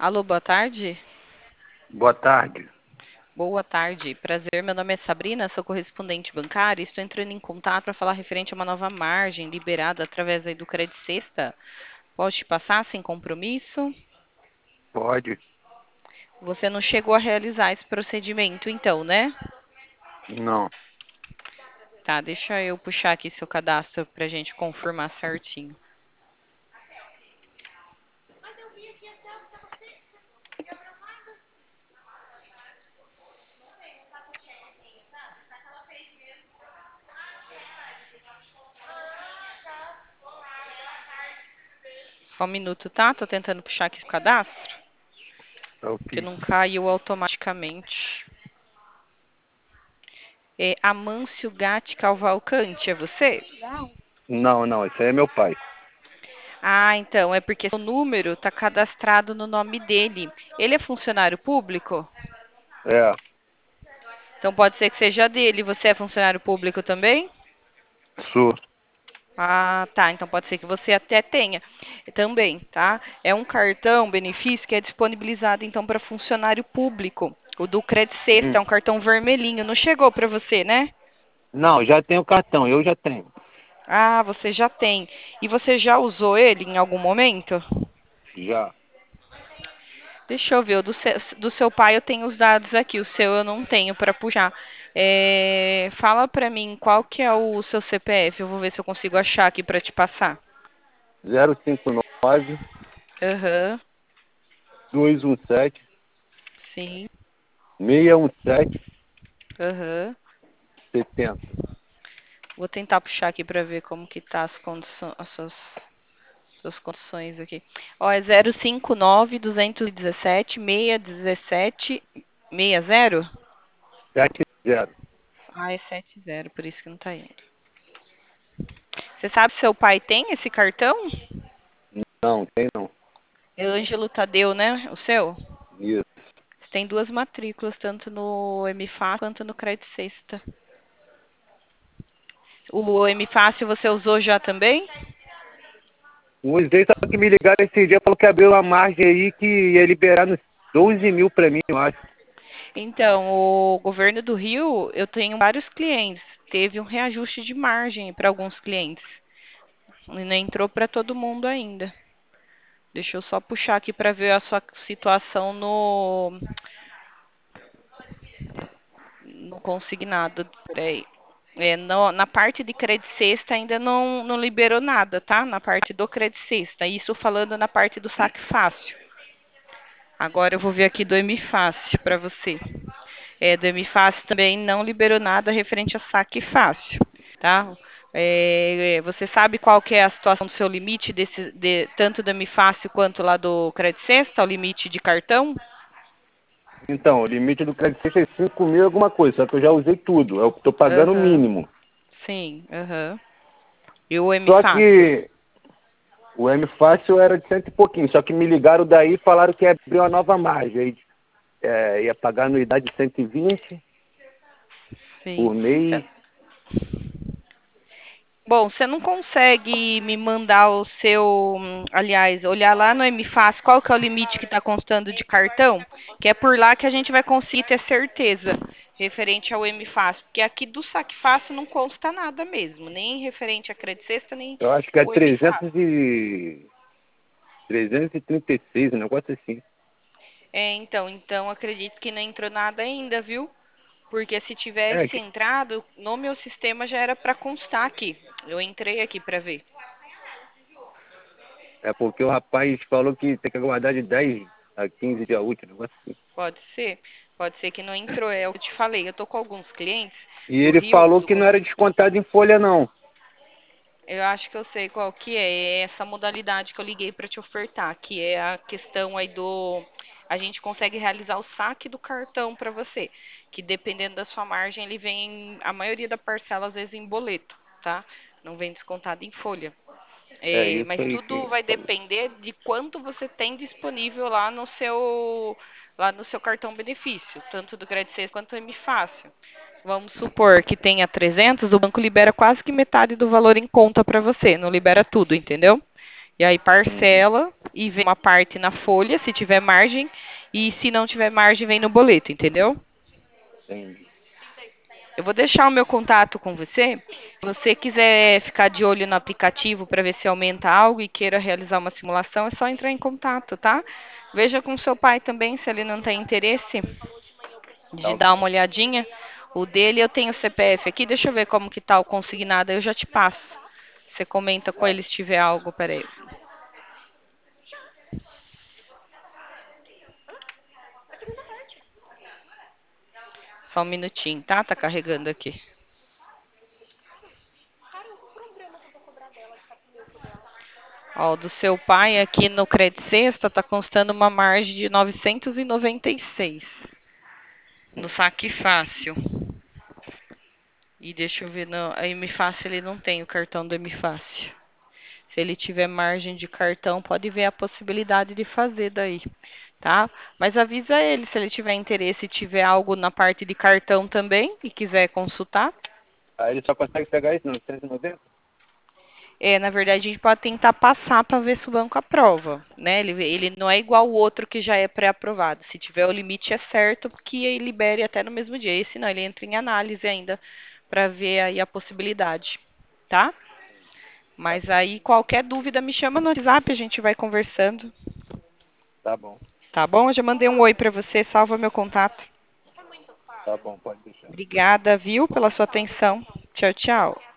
Alô, boa tarde. Boa tarde. Boa tarde. Prazer, meu nome é Sabrina, sou correspondente bancária e estou entrando em contato para falar referente a uma nova margem liberada através aí do Credit Sexta. Pode te passar sem compromisso? Pode? Você não chegou a realizar esse procedimento, então, né? Não. Tá, deixa eu puxar aqui seu cadastro para a gente confirmar certinho. Só um minuto, tá? Tô tentando puxar aqui o cadastro, que Ok. não caiu automaticamente. É Amâncio Gatti Cavalcante, é você? Não, não, esse aí é meu pai. Ah, então, é porque o número está cadastrado no nome dele. Ele é funcionário público? É, Então pode ser que seja dele. Você é funcionário público também? sou. Ah, tá. Então pode ser que você até tenha também, tá? É um cartão benefício que é disponibilizado então para funcionário público. O do Credit Sexta Hum. é um cartão vermelhinho. Não chegou para você, né? Não, já tenho cartão, eu já tenho. Ah, você já tem. E você já usou ele em algum momento? Já. Deixa eu ver, do seu pai eu tenho os dados aqui, o seu eu não tenho para puxar. Fala para mim qual que é o seu CPF, eu vou ver se eu consigo achar aqui para te passar. 059 Aham, 217 sim, 617 aham. 70. Vou tentar puxar aqui para ver como que tá suas condições aqui. Ó, é 059 217 617 60? 70. Ah, é 70, por isso que não tá indo. Você sabe se seu pai tem esse cartão? Não, tem não. É Ângelo Tadeu, né? O seu? Isso. Você tem duas matrículas, tanto no MFA quanto no Credit Sexta. O MFácil você usou já também? Usei, só que me ligaram esse dia, falou que abriu uma margem aí que ia liberar nos 12 mil pra mim, eu acho. Então, o governo do Rio, eu tenho vários clientes. Teve um reajuste de margem para alguns clientes. E não entrou para todo mundo ainda. Deixa eu só puxar aqui para ver a sua situação no consignado. Peraí. Na parte de Credit Sexta ainda não liberou nada, tá? Na parte do Credit Sexta. Isso falando na parte do saque fácil. Agora eu vou ver aqui do MFácil para você. Do MFácil também não liberou nada referente a saque fácil, tá? Você sabe qual que é a situação do seu limite tanto do MFácil quanto lá do Credit Sexta, o limite de cartão? Então, o limite do crédito é 5 mil alguma coisa, só que eu já usei tudo. Eu tô pagando o Aham. mínimo. Sim, aham. E o Só MFácil? que o M Fácil era de cento e pouquinho, só que me ligaram daí e falaram que abriu uma nova margem. Aí, ia pagar anuidade de 120 Sim. por mês. Bom, você não consegue me mandar o seu, aliás, olhar lá no MFácil qual que é o limite que está constando de cartão, que é por lá que a gente vai conseguir ter certeza referente ao MFácil, porque aqui do Saque Fácil não consta nada mesmo, nem referente a Credit Sexta, nem Eu acho que é o MFácil. 336, um negócio assim. Então acredito que não entrou nada ainda, viu? Porque se É, tivesse entrado, no meu sistema já era para constar aqui. Eu entrei aqui para ver. é porque o rapaz falou que tem que aguardar de 10 a 15 dias úteis, um negócio assim. Pode ser. Pode ser que não entrou. É o que eu te falei. Eu tô com alguns clientes E do ele Rio, falou que não era descontado em folha, não. eu acho que eu sei qual que é. É essa modalidade que eu liguei para te ofertar, que é a questão aí do a gente consegue realizar o saque do cartão para você, que dependendo da sua margem, ele vem a maioria da parcela às vezes em boleto, tá? Não vem descontado em folha. É isso Mas aí tudo que vai falou. depender de quanto você tem disponível lá no seu cartão benefício, tanto do Credit Safe quanto do M Fácil. Vamos supor que tenha 300, o banco libera quase que metade do valor em conta para você, não libera tudo, entendeu? E aí Uhum. parcela e vem uma parte na folha, se tiver margem, e se não tiver margem, vem no boleto, entendeu? Entendi. Eu vou deixar o meu contato com você. Se você quiser ficar de olho no aplicativo para ver se aumenta algo e queira realizar uma simulação, é só entrar em contato, tá? Veja com seu pai também se ele não tem interesse Tá de dar ok. uma olhadinha. O dele eu tenho o CPF aqui, deixa eu ver como que tá o consignado, eu já te passo. Você comenta com Tá, ele se tiver algo, peraí. Só um minutinho, tá? Tá carregando aqui. Ó, do seu pai aqui no Credit Sexta tá constando uma margem de 996 no saque fácil. E deixa eu ver, não, a M Fácil ele não tem o cartão do M Fácil. Se ele tiver margem de cartão, pode ver a possibilidade de fazer daí, tá? Mas avisa ele se ele tiver interesse e tiver algo na parte de cartão também e quiser consultar. aí ele só consegue pegar isso, 990? É, na verdade, a gente pode tentar passar para ver se o banco aprova, né? Ele não é igual o outro que já é pré-aprovado. Se tiver o limite, é certo que ele libere até no mesmo dia. Esse não, ele entra em análise ainda para ver aí a possibilidade, tá? Tá Mas bom. aí, qualquer dúvida, me chama no WhatsApp, a gente vai conversando, Tá bom. tá bom? Eu já mandei um oi para você, salva meu contato. Tá bom, pode deixar. Obrigada, viu, pela sua atenção. Tchau, tchau.